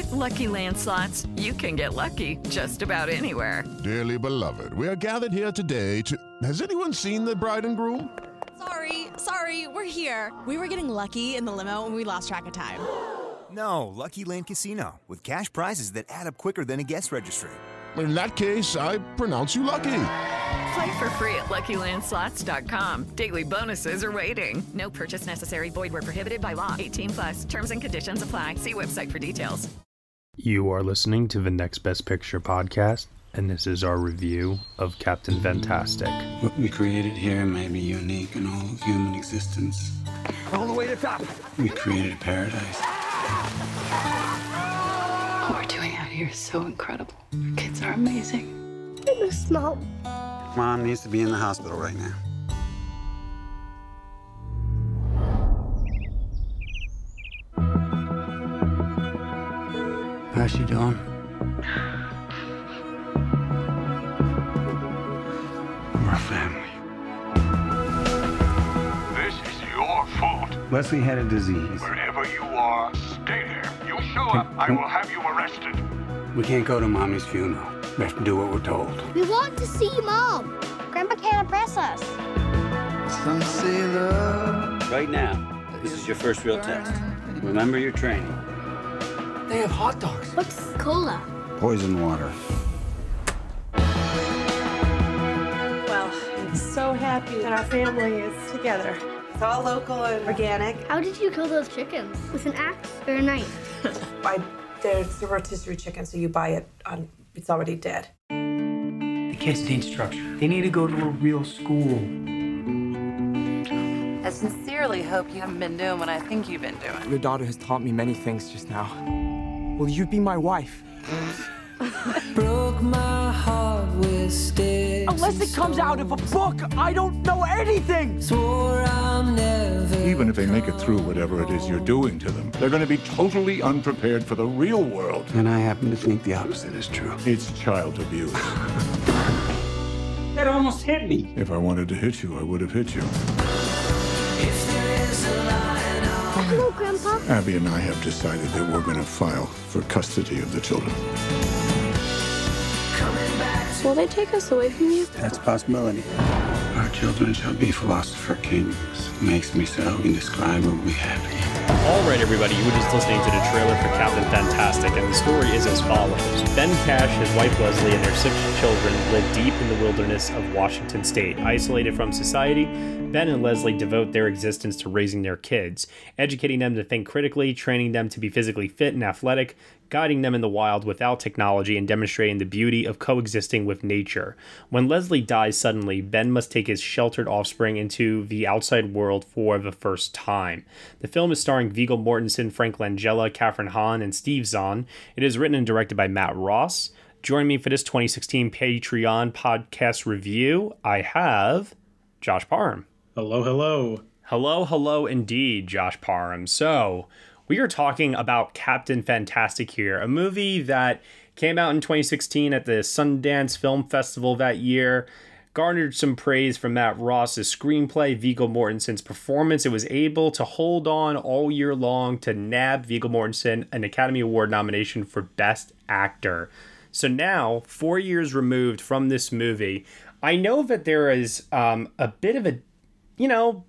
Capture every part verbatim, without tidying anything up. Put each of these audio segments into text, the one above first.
With Lucky Land Slots, you can get lucky just about anywhere. Dearly beloved, we are gathered here today to... Has anyone seen the bride and groom? Sorry, sorry, we're here. We were getting lucky in the limo and we lost track of time. No, Lucky Land Casino, with cash prizes that add up quicker than a guest registry. In that case, I pronounce you lucky. Play for free at Lucky Land Slots dot com. Daily bonuses are waiting. No purchase necessary. Void where prohibited by law. eighteen plus. Terms and conditions apply. See website for details. You are listening to the Next Best Picture podcast, and this is our review of Captain Fantastic. What we created here may be unique in all of human existence. All the way to the top. We created a paradise. What we're doing out here is so incredible. Our kids are amazing. I miss Mom. Mom needs to be in the hospital right now. How's she doing? We're a family. This is your fault. Leslie had a disease. Wherever you are, stay there. You show up, I will have you arrested. We can't go to Mommy's funeral. We have to do what we're told. We want to see Mom. Grandpa can't impress us. Some say love. Right now, this is your first real test. Remember your training. They have hot dogs. What's cola? Poison water. Well, I'm so happy that our family is together. It's all local and organic. How did you kill those chickens? With an axe or a knife? I, there's a rotisserie chicken, so you buy it on, it's already dead. The kids need structure. They need to go to a real school. I sincerely hope you haven't been doing what I think you've been doing. Your daughter has taught me many things just now. Will you be my wife? Broke my heart with sticks. Unless it comes out of a book, I don't know anything. Swore I'm never. Even if they make it through whatever it is you're doing to them, they're going to be totally unprepared for the real world. And I happen to think the opposite is true. It's child abuse. That almost hit me. If I wanted to hit you, I would have hit you. Hello, Grandpa. Abby and I have decided that we're going to file for custody of the children. Will they take us away from you? That's a possibility. Our children shall be philosopher kings. Makes me so indescribably happy. All right, everybody, you were just listening to the trailer for Captain Fantastic, and the story is as follows. Ben Cash, his wife Leslie, and their six children live deep in the wilderness of Washington State. Isolated from society, Ben and Leslie devote their existence to raising their kids, educating them to think critically, training them to be physically fit and athletic, guiding them in the wild without technology, and demonstrating the beauty of coexisting with nature. When Leslie dies suddenly, Ben must take his sheltered offspring into the outside world for the first time. The film is starring Viggo Mortensen, Frank Langella, Kathryn Hahn, and Steve Zahn. It is written and directed by Matt Ross. Joining me for this twenty sixteen Patreon podcast review, I have Josh Parham. Hello, hello. Hello, hello indeed, Josh Parham. So, we are talking about Captain Fantastic here, a movie that came out in twenty sixteen at the Sundance Film Festival that year, garnered some praise from Matt Ross's screenplay, Viggo Mortensen's performance. It was able to hold on all year long to nab Viggo Mortensen an Academy Award nomination for Best Actor. So now, four years removed from this movie, I know that there is um, a bit of a, you know,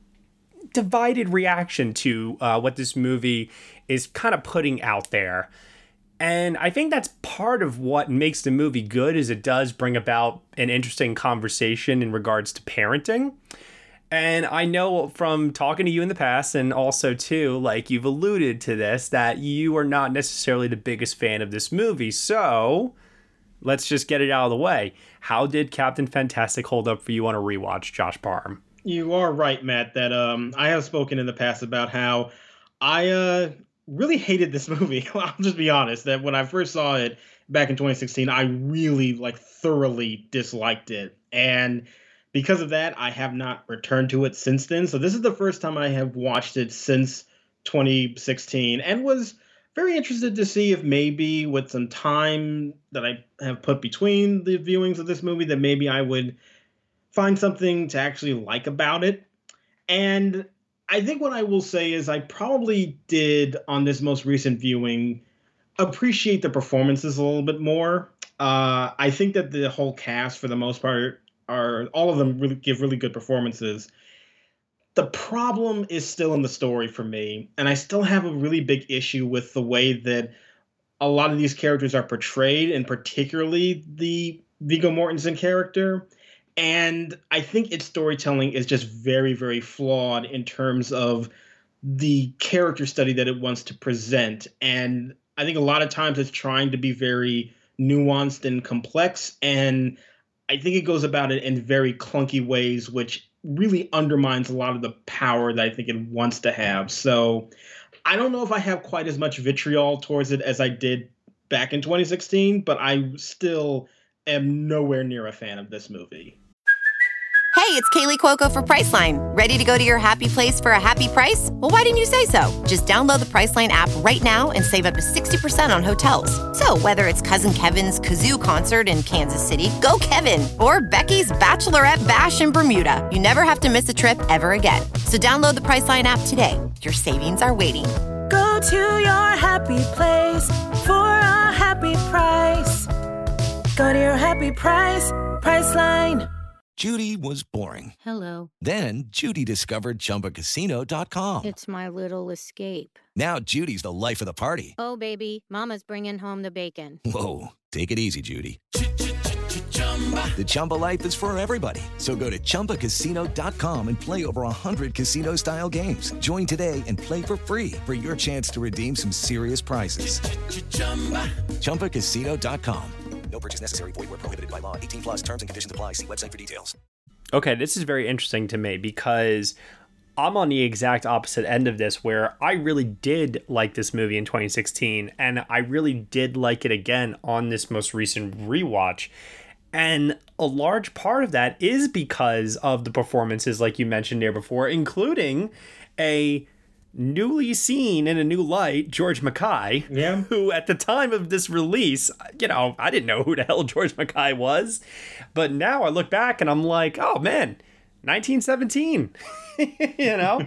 divided reaction to uh, what this movie is kind of putting out there. And I think that's part of what makes the movie good, is it does bring about an interesting conversation in regards to parenting. And I know from talking to you in the past, and also too, like you've alluded to this, that you are not necessarily the biggest fan of this movie. So let's just get it out of the way. How did Captain Fantastic hold up for you on a rewatch, Josh Parham? You are right, Matt, that um, I have spoken in the past about how I uh, really hated this movie. I'll just be honest, that when I first saw it back in twenty sixteen, I really, like, thoroughly disliked it. And because of that, I have not returned to it since then. So this is the first time I have watched it since twenty sixteen, and was very interested to see if maybe with some time that I have put between the viewings of this movie, that maybe I would find something to actually like about it. And I think what I will say is I probably did on this most recent viewing appreciate the performances a little bit more. Uh, I think that the whole cast, for the most part, are all of them really give really good performances. The problem is still in the story for me, and I still have a really big issue with the way that a lot of these characters are portrayed, and particularly the Viggo Mortensen character. And I think its storytelling is just very, very flawed in terms of the character study that it wants to present. And I think a lot of times it's trying to be very nuanced and complex. And I think it goes about it in very clunky ways, which really undermines a lot of the power that I think it wants to have. So I don't know if I have quite as much vitriol towards it as I did back in twenty sixteen, but I still am nowhere near a fan of this movie. Hey, it's Kaylee Cuoco for Priceline. Ready to go to your happy place for a happy price? Well, why didn't you say so? Just download the Priceline app right now and save up to sixty percent on hotels. So whether it's Cousin Kevin's Kazoo Concert in Kansas City, go Kevin, or Becky's Bachelorette Bash in Bermuda, you never have to miss a trip ever again. So download the Priceline app today. Your savings are waiting. Go to your happy place for a happy price. Go to your happy price, Priceline. Judy was boring. Hello. Then Judy discovered Chumba Casino dot com. It's my little escape. Now Judy's the life of the party. Oh, baby, mama's bringing home the bacon. Whoa, take it easy, Judy. The Chumba life is for everybody. So go to Chumba Casino dot com and play over one hundred casino-style games. Join today and play for free for your chance to redeem some serious prizes. Chumba Casino dot com. No purchase necessary. Void where prohibited by law. eighteen plus terms and conditions apply. See website for details. Okay, this is very interesting to me because I'm on the exact opposite end of this, where I really did like this movie in twenty sixteen, and I really did like it again on this most recent rewatch. And a large part of that is because of the performances, like you mentioned there before, including a newly seen in a new light George Mackay, yeah. who at the time of this release, you know, I didn't know who the hell George Mackay was, but now I look back and I'm like, oh man, nineteen seventeen, you know?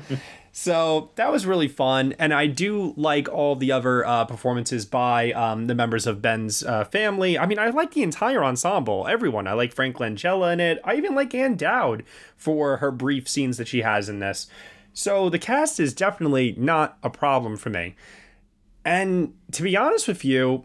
So that was really fun, and I do like all the other uh, performances by um, the members of Ben's uh, family. I mean, I like the entire ensemble, everyone. I like Frank Langella in it. I even like Ann Dowd for her brief scenes that she has in this. So the cast is definitely not a problem for me. And to be honest with you,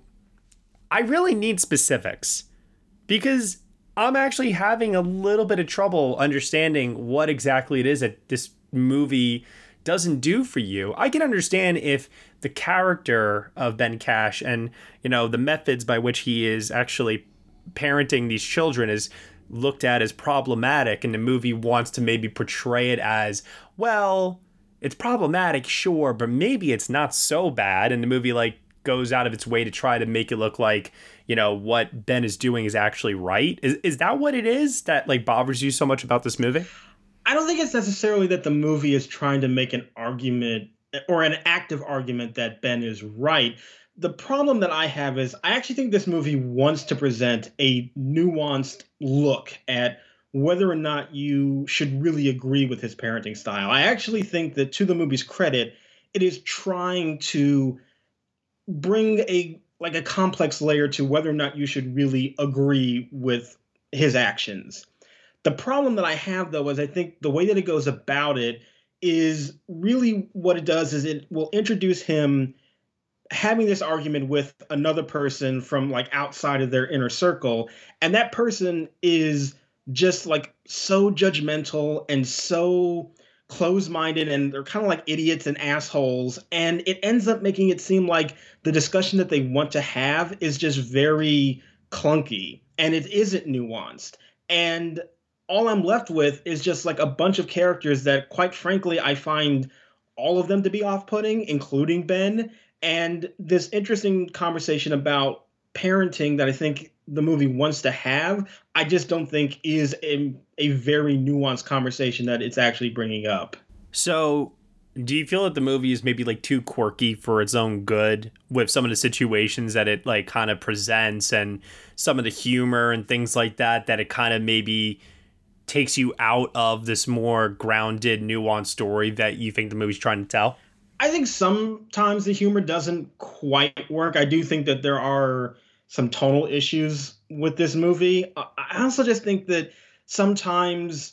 I really need specifics because I'm actually having a little bit of trouble understanding what exactly it is that this movie doesn't do for you. I can understand if the character of Ben Cash and, you know, the methods by which he is actually parenting these children is looked at as problematic, and the movie wants to maybe portray it as, well, it's problematic, sure, but maybe it's not so bad, and the movie like goes out of its way to try to make it look like, you know, what Ben is doing is actually right. Is is that what it is that like bothers you so much about this movie? I don't think it's necessarily that the movie is trying to make an argument or an active argument that Ben is right. The problem that I have is I actually think this movie wants to present a nuanced look at whether or not you should really agree with his parenting style. I actually think that, to the movie's credit, it is trying to bring a like a complex layer to whether or not you should really agree with his actions. The problem that I have, though, is I think the way that it goes about it is really what it does is it will introduce him having this argument with another person from like outside of their inner circle. And that person is just like so judgmental and so close-minded, and they're kind of like idiots and assholes. And it ends up making it seem like the discussion that they want to have is just very clunky and it isn't nuanced. And all I'm left with is just like a bunch of characters that, quite frankly, I find all of them to be off-putting, including Ben. And this interesting conversation about parenting that I think the movie wants to have, I just don't think is a, a very nuanced conversation that it's actually bringing up. So do you feel that the movie is maybe like too quirky for its own good with some of the situations that it like kind of presents and some of the humor and things like that, that it kind of maybe takes you out of this more grounded, nuanced story that you think the movie's trying to tell? I think sometimes the humor doesn't quite work. I do think that there are some tonal issues with this movie. I also just think that sometimes,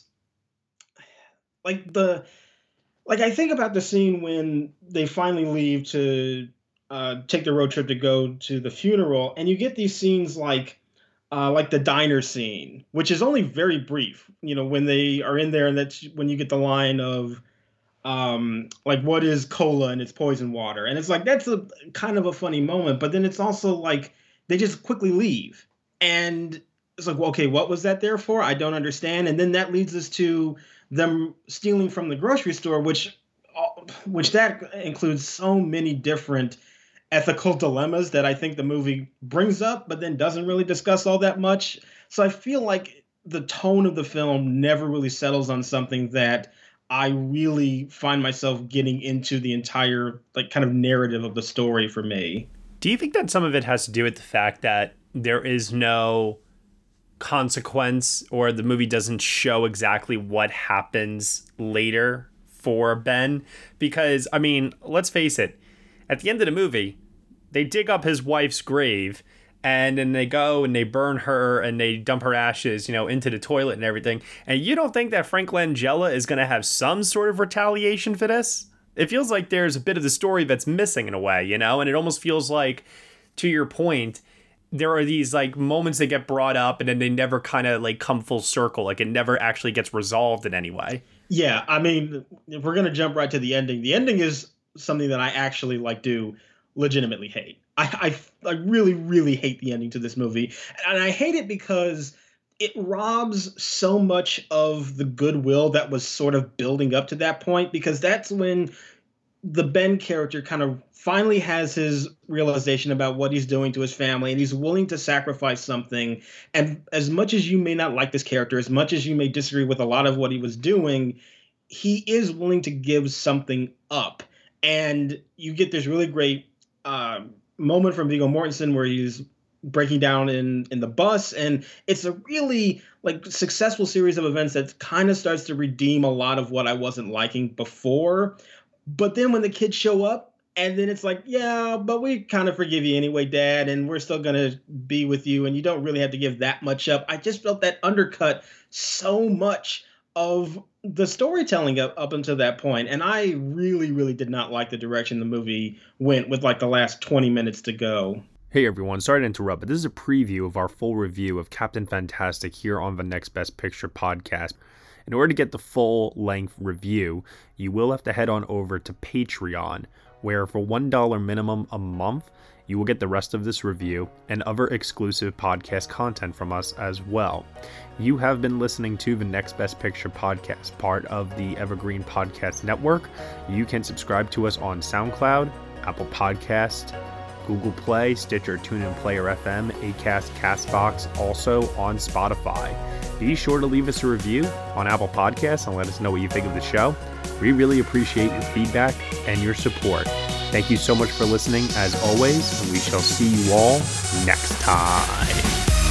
like the, like I think about the scene when they finally leave to uh, take the road trip to go to the funeral, and you get these scenes like, uh, like the diner scene, which is only very brief. You know, when they are in there, and that's when you get the line of, um, like, what is cola and it's poison water, and it's like that's a kind of a funny moment, but then it's also like they just quickly leave, and it's like, well, okay, what was that there for? I don't understand. And then that leads us to them stealing from the grocery store, which, which that includes so many different ethical dilemmas that I think the movie brings up, but then doesn't really discuss all that much. So I feel like the tone of the film never really settles on something that I really find myself getting into the entire, like, kind of narrative of the story for me. Do you think that some of it has to do with the fact that there is no consequence, or the movie doesn't show exactly what happens later for Ben? Because, I mean, let's face it, at the end of the movie, they dig up his wife's grave, and then they go and they burn her and they dump her ashes, you know, into the toilet and everything. And you don't think that Frank Langella is going to have some sort of retaliation for this? It feels like there's a bit of the story that's missing in a way, you know? And it almost feels like, to your point, there are these like moments that get brought up and then they never kind of like come full circle. Like it never actually gets resolved in any way. Yeah, I mean, if we're going to jump right to the ending, the ending is something that I actually like do legitimately hate. I, I, I really, really hate the ending to this movie. And I hate it because it robs so much of the goodwill that was sort of building up to that point, because that's when the Ben character kind of finally has his realization about what he's doing to his family, and he's willing to sacrifice something. And as much as you may not like this character, as much as you may disagree with a lot of what he was doing, he is willing to give something up. And you get this really great uh, moment from Viggo Mortensen where he's breaking down in, in the bus. And it's a really like successful series of events that kind of starts to redeem a lot of what I wasn't liking before. But then when the kids show up, and then it's like, yeah, but we kind of forgive you anyway, Dad, and we're still going to be with you, and you don't really have to give that much up. I just felt that undercut so much of the storytelling up, up until that point. And I really, really did not like the direction the movie went with like the last twenty minutes to go. Hey everyone, sorry to interrupt, but this is a preview of our full review of Captain Fantastic here on the Next Best Picture podcast. In order to get the full-length review, you will have to head on over to Patreon, where for one dollar minimum a month, you will get the rest of this review and other exclusive podcast content from us as well. You have been listening to the Next Best Picture podcast, part of the Evergreen Podcast Network. You can subscribe to us on SoundCloud, Apple Podcast, Google Play, Stitcher, TuneIn, Player F M, Acast, Castbox, also on Spotify. Be sure to leave us a review on Apple Podcasts and let us know what you think of the show. We really appreciate your feedback and your support. Thank you so much for listening, as always, and we shall see you all next time.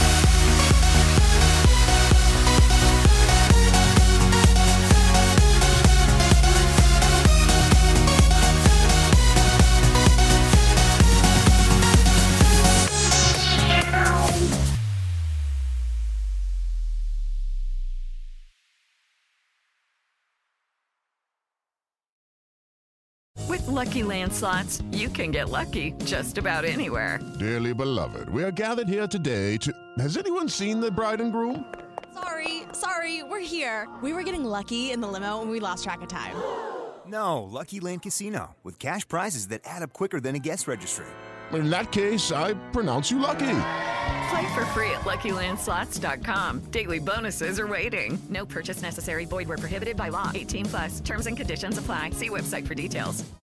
With Lucky Land Slots, you can get lucky just about anywhere. Dearly beloved, we are gathered here today to... Has anyone seen the bride and groom? Sorry, sorry, we're here. We were getting lucky in the limo and we lost track of time. No, Lucky Land Casino, with cash prizes that add up quicker than a guest registry. In that case, I pronounce you lucky. Play for free at Lucky Land Slots dot com. Daily bonuses are waiting. No purchase necessary. Void where prohibited by law. eighteen plus. Terms and conditions apply. See website for details.